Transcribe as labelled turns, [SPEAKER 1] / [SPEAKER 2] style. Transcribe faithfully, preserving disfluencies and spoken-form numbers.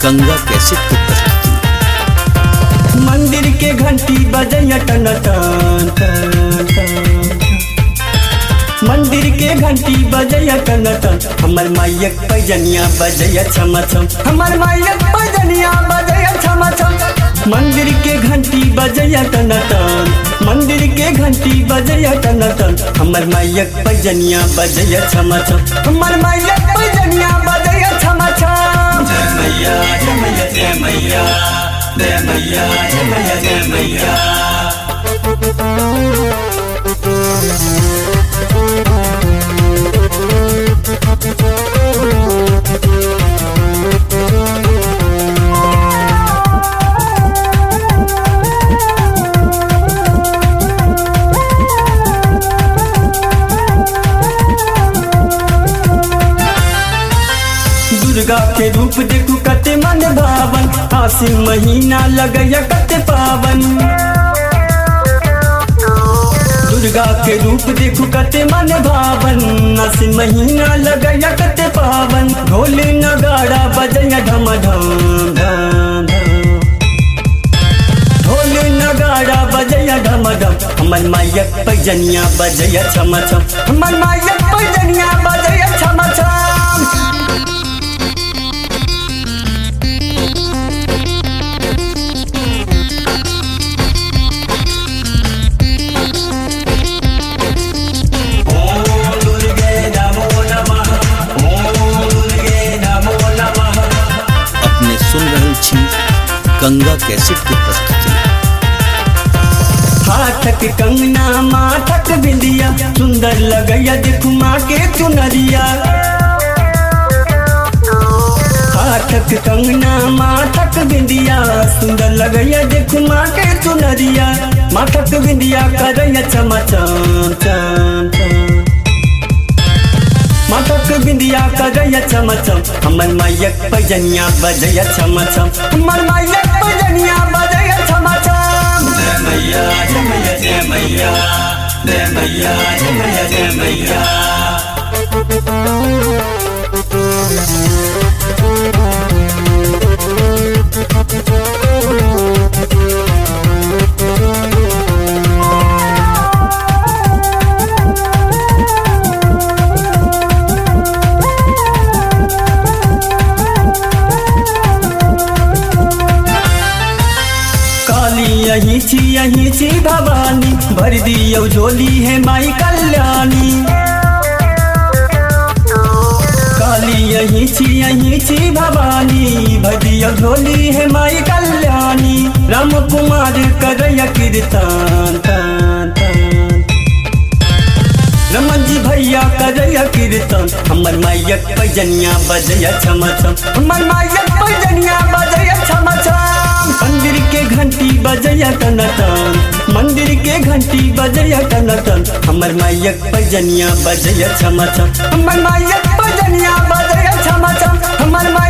[SPEAKER 1] Ganga cassette की प्रस्तुति।
[SPEAKER 2] मंदिर के घंटी बजैया टन टन टन टन, मंदिर के घंटी बजैया टन टन, हमर मायक पैजनिया बजैया छम छम, हमर मायक पैजनिया बजैया छम छम। मंदिर के घंटी बजैया टन टन, मंदिर के घंटी बजैया टन टन, हमर मायक पैजनिया बजैया छम छम, हमर मायक पैजनिया बजैया छम छम। जय मैया जय मैया जय मैया जय मैया जय मैया जय मैया। दुर्गा के रूप देखू कते मन भावन, आसिन महीना लगैया कते पावन। दुर्गा के रूप देखू कते मन भावन, आसिन महीना लगैया कते पावन। ढोल नगाड़ा बजैया ढम ढम ढम ढम, ढोल नगाड़ा बजैया ढम ढम, हमर मायक पैजनिया बजैया छम छम, हमर मायक पैजनिया बजैया छम छम।
[SPEAKER 1] सुन रहे छी गंगा कैसेट की प्रस्तुति।
[SPEAKER 2] हाथक कंगना माथक बिंदिया, सुंदर लगैया देखू माँ के चुनरिया। हाथक कंगना माथक बिंदिया, सुंदर लगैया देखू माँ के चुनरिया। माथक बिंदिया करैया चम चम चम चम, माथक बिंदिया करैया चम चम, हमर मायक पैजनिया बजैया छम छम, हमर मायक पैजनिया बजैया छम छम। जय मैया जय मैया जय मैया जय मैया जय मैया जय मैया। यही छी यही छी भवानी, भर दियो झोली है माई कल्याणी। काली यही छी यही छी भवानी, भर दियो झोली है माई कल्याणी। राम कुमार करैया कीर्तन तन तन, रमन जी भैया करैया कीर्तन, हमर मायक पैजनिया बजैया छम छम, हमर मायक पैजनिया बजैया छम छम। मंदिर के घंटी बजैया टन टन, मंदिर के घंटी बजैया टन टन, हमर मायक पैजनिया बजैया छम छम, हमर मायक पैजनिया बजैया छम छम, हमर